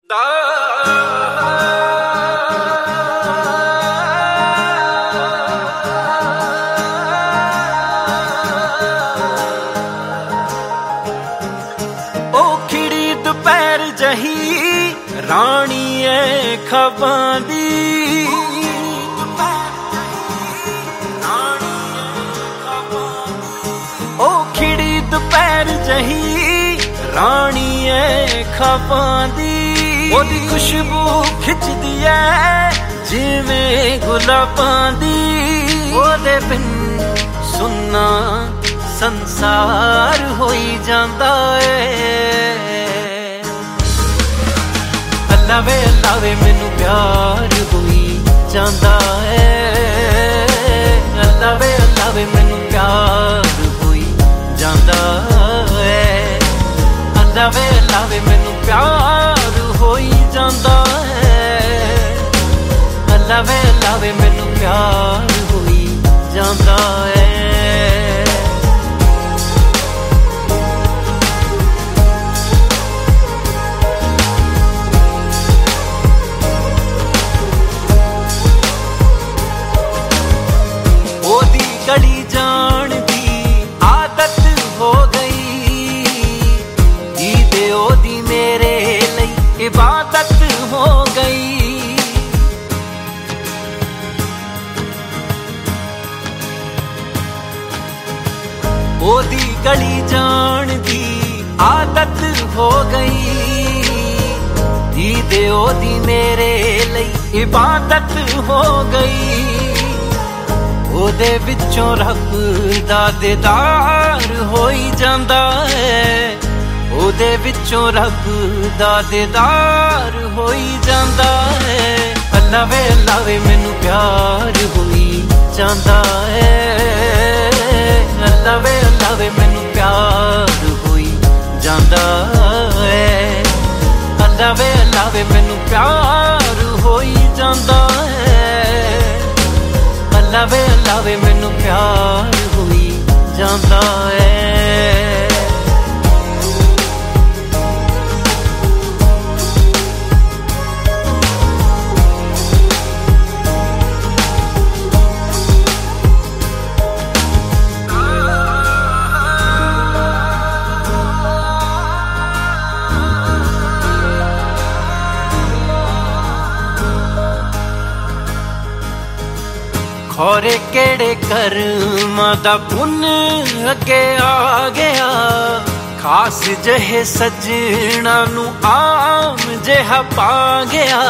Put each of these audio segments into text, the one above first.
खिड़ी दोपहर जही रानी है खबां दी, ओ खिड़ी दोपहर जही रानी है खबां दी। ओदी खुशबू खिचदी है जिवें गुलाबां दी, ओदे बिन सुन्ना संसार होई जांदा है। अल्लाह वे मैनू प्यार होई जांदा है। अल्लाह वे मैनू प्यार होई जांदा है। अल्लाह वे मैनू प्यार होई जांदा है। अल्लाह वे मैनू प्यार होई जांदा है। गली जान दी आदत हो गई, दीदे ओदी मेरे लई इबादत हो गई। ओदी गली जान दी आदत हो गई, दीदे ओदी मेरे लई इबादत हो गई। ओदे विचों रब दा दीदार होई जांदा है। ओदे विचों रब दा दीदार होई जांदा है। अल्लाह वे मैनू प्यार होई जांदा है। अल्लाह वे मैनू प्यार होई जांदा है। अल्लाह वे मैनू प्यार होई जांदा है। अल्लाह वे मैनू प्यार होई जांदा है। खौरे केड़े कर्मां दा पुन्न अगे आ गया, खास जहे सजना नू आम जिहा पा गया।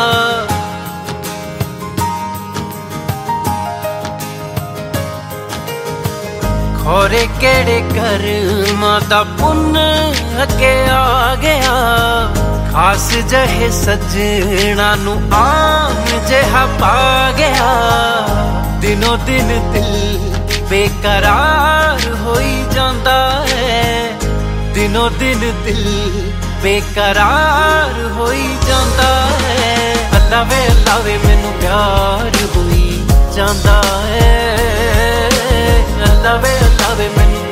खौरे केड़े कर्मां दा पुन्न अगे आ गया, खास जहे सजना नू आम जिहा पा गया। दिनों दिन दिल बेकरार होई जांदा है। दिनों दिन दिल बेकरार होई जांदा है। अल्लाह वे मैनू प्यार होई जांदा है। अल्लाह वे मैनू